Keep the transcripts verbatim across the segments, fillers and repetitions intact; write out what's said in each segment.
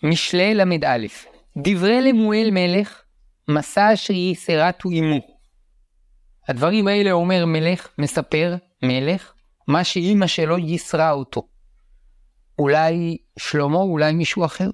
משלי למד א', דברי למואל מלך, מסע אשר יסרתו עמו. הדברים האלה אומר מלך, מספר מלך, מה שאימא שלו יסרה אותו. אולי שלמה, אולי מישהו אחר.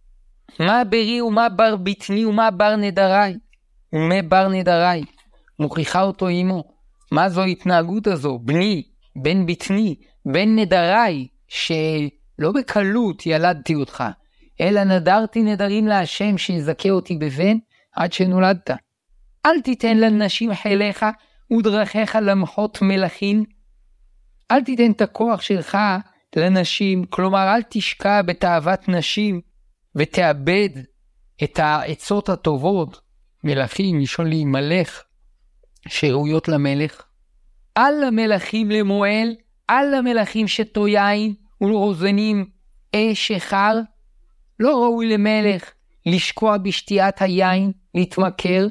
מה ברי ומה בר ביטני ומה בר נדרי, ומה בר נדרי, מוכיחה אותו אימו. מה זו ההתנהגות הזו? בני, בן ביטני, בן נדרי, שלא בקלות ילדתי אותך, אלא נדרתי נדרים להשם שיזכה אותי בבן עד שנולדת. אל תיתן לנשים חיליך ודרכיך למחות מלכים. אל תיתן את הכוח שלך לנשים, כלומר אל תשקע בתאוות נשים ותאבד את העצות הטובות. מלכים, לשאול לי מלך שראויות למלך. אל המלכים למואל, אל המלכים שתו יין ולרוזנים אש שחר. לא ראוי למלך לשקוע בשתיית היין, להתמכר,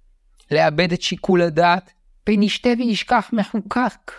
לאבד את שיקול הדעת, פן ישתה וישכח מחוקק,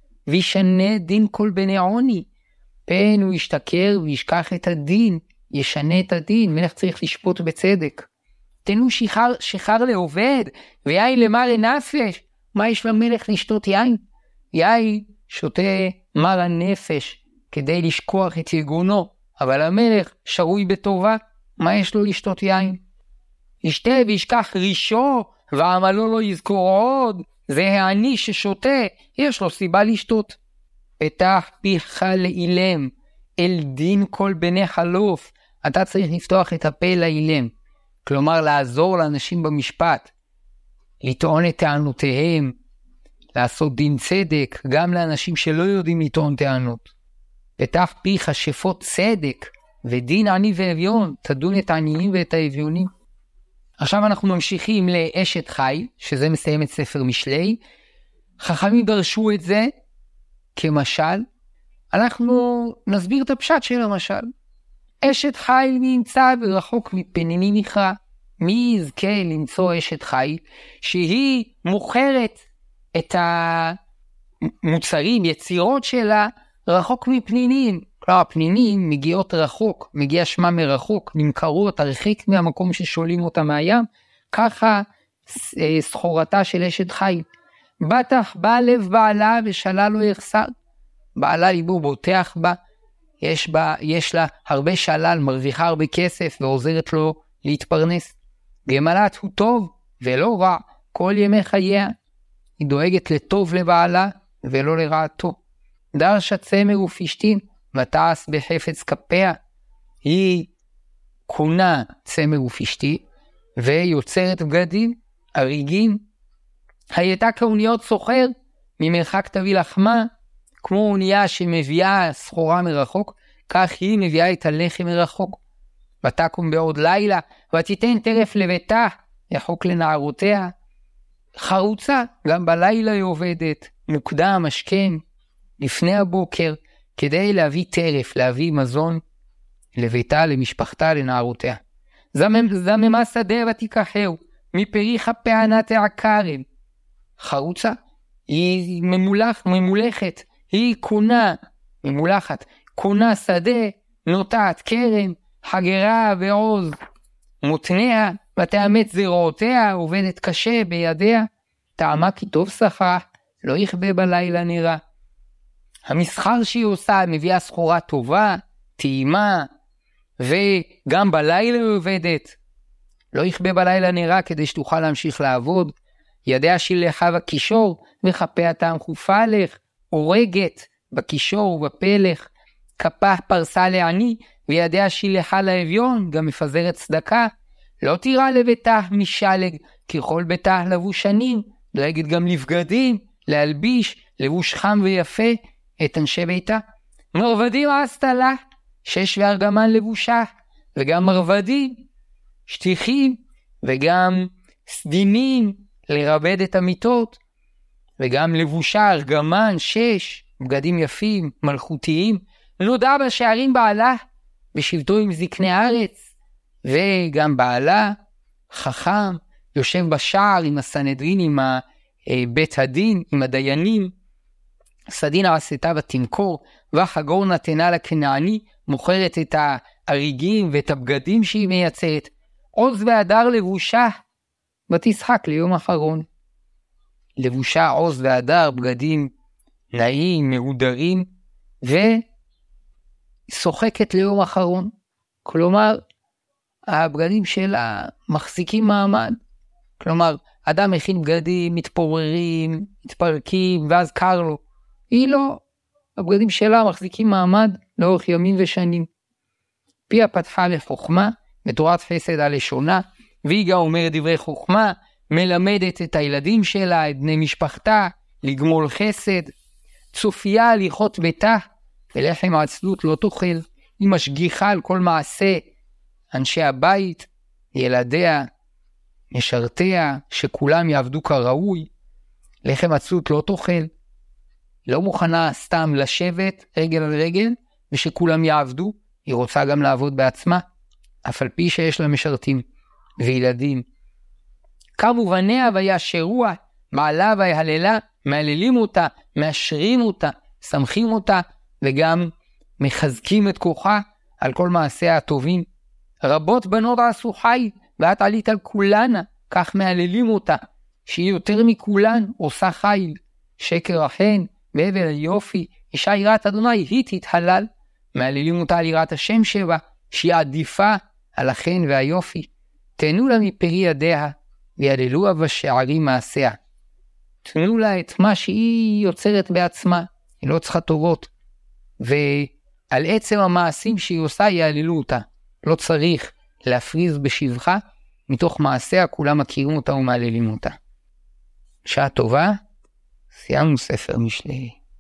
וישנה דין כל בני עוני. פן הוא ישתכר וישכח את הדין, ישנה את הדין. מלך צריך לשפוט בצדק. תנו שחר, שחר לעובד, ויין למר נפש. מה יש למלך לשתות יין? יין שותה מר הנפש כדי לשכוח את יגונו, אבל המלך שרוי בטובה, מה יש לו לשתות יין? ישתה וישכח רישו, ועמלו לא יזכור עוד. זה העני ששותה, יש לו סיבה לשתות. פתח פיך לאילם, אל דין כל בני חלוף. אתה צריך לפתוח את הפה לאילם, כלומר לעזור לאנשים במשפט, לטעון את טענותיהם, לעשות דין צדק, גם לאנשים שלא יודעים לטעון טענות. פתח פיך שפוט צדק, ודין עני ואביון, תדון את העניים ואת האביונים. עכשיו אנחנו ממשיכים לאשת חי, שזה מסיים את ספר משלי. חכמים דרשו את זה כמשל. אנחנו נסביר את הפשט של המשל. אשת חי נמצא ורחוק מפנינים מכרע. מי יזכה למצוא אשת חי שהיא מוכרת את המוצרים, יצירות שלה, רחוק מפנינים. כלומר, הפנינים מגיעות רחוק, מגיע שמה מרחוק, נמכרות הרחק מהמקום ששולים אותה מהים. ככה סחורתה של אשת חי. בטח בא לב בעלה ושלה לא יחסר. בעלה ליבו בוטח בה, יש בה, יש לה הרבה שלל, מרוויחה הרבה כסף ועוזרת לו להתפרנס. גמלת הוא טוב ולא רע כל ימי חייה. היא דואגת לטוב לבעלה ולא לרעתו. דרשה צמר ופשתים ותעש בחפץ כפיה. היא קונה צמר ופשתי ויוצרת בגדים אריגים. הייתה כאוניות סוחר, ממרחק תביא לחמה. כמו אונייה שמביאה סחורה מרחוק, כך היא מביאה את הלחם מרחוק. ותקום בעוד לילה ותיתן טרף לביתה, יחוק לנערותיה. חרוצה, גם בלילה היא עובדת, מוקדם, השכם, לפני הבוקר, כדי להביא טרף, להביא מזון לביתה, למשפחתה, לנערותיה. זממה שדה ותיקחהו, מפריך פענה תעקרם. חרוצה, היא ממולח, ממולכת, היא קונה, ממולחת, קונה שדה, נוטעת כרם, חגרה ועוז, מותניה, ותאמץ זרועותיה, עובדת קשה בידיה, טעמה כי טוב שכרה, לא יכבה בלילה נראה. המסחר שהיא עושה, מביאה סחורה טובה, טעימה, וגם בלילה היא עובדת, לא יכבה בלילה נראה כדי שתוכל להמשיך לעבוד. ידיה שילחה בקישור, וכפיה טעם חופה לך, הורגת בקישור ובפלך. כפה פרסה לעני, וידיה שילחה לאביון, גם מפזרת צדקה. לא תירא לביתה משלג, ככל ביתה לבוש שנים, דואגת גם לבגדים, להלביש, לבוש חם ויפה, את אנשי ביתה. מרבדים עשתה לה, שש וארגמן לבושה, וגם מרבדים, שטיחים, וגם סדינים, לרבד את המיטות, וגם לבושה, ארגמן, שש, בגדים יפים, מלכותיים. נודע בשערים בעלה, בשבתו עם זקני הארץ, וגם בעלה, חכם, יושב בשער עם הסנהדרין, עם בית הדין, עם הדיינים. סדין עשתה ותמכור, וחגור נתנה לכנעני, מוכרת את הריגים ואת הבגדים שהיא מייצרת. עוז והדר לבושה, ותשחק ליום אחרון. לבושה עוז והדר, בגדים נעים, מהודרים, ושוחקת ליום אחרון. כלומר, הבגדים שלה מחזיקים מעמד. כלומר, אדם מכין בגדים, מתפוררים, מתפרקים, ואז קר לו. היא לא. הבגדים שלה מחזיקים מעמד לאורך ימים ושנים. פיה פתחה לחוכמה, בתורת חסד הלשונה, והיא גם אומרת דברי חוכמה, מלמדת את הילדים שלה, את בני משפחתה, לגמול חסד. צופיה הליכות ביתה, ולחם העצלות לא תאכל. היא משגיחה על כל מעשה אנשי הבית, ילדיה, משרתיה, שכולם יעבדו כראוי. לחם עצלות לא תאכל. לא מוכנה סתם לשבת רגל על רגל, ושכולם יעבדו. היא רוצה גם לעבוד בעצמה, אף על פי שיש לה משרתים וילדים. קמו בניה ויאשרוה, מעלה ויהללה, מהללים אותה, מאשרים אותה, שמחים אותה, וגם מחזקים את כוחה על כל מעשיה הטובים. רבות בנות עשו חיל, ואת עלית על כולנה, כך מהללים אותה, שהיא יותר מכולן עושה חיל. שקר החן, והבל היופי, אישה יראת אדוני, היא תתהלל. מהללים אותה על יראת השם שבה, שהיא עדיפה על החן והיופי. תנו לה מפרי ידיה, ויעללוה בשערים מעשיה. תנו לה את מה שהיא יוצרת בעצמה, היא לא צריכה טובות. ועל עצם המעשים שהיא עושה, יעללו אותה. לא צריך להפריז בשבחה, מתוך מעשיה כולם מכירים אותה ומעללים אותה. שעה טובה, סיימנו ספר משלי.